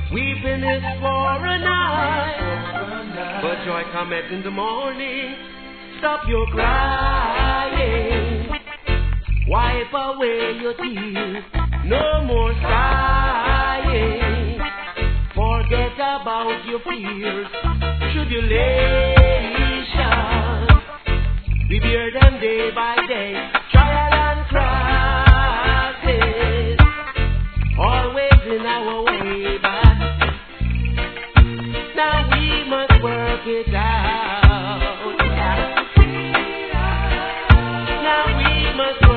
Weeping is for a night, but joy cometh in the morning. Stop your crying, wipe away your tears, no more sighing. Forget about your fears, tribulation. We bear them day by day, trial and crisis, always in our way back. Now we must work it out. Now we must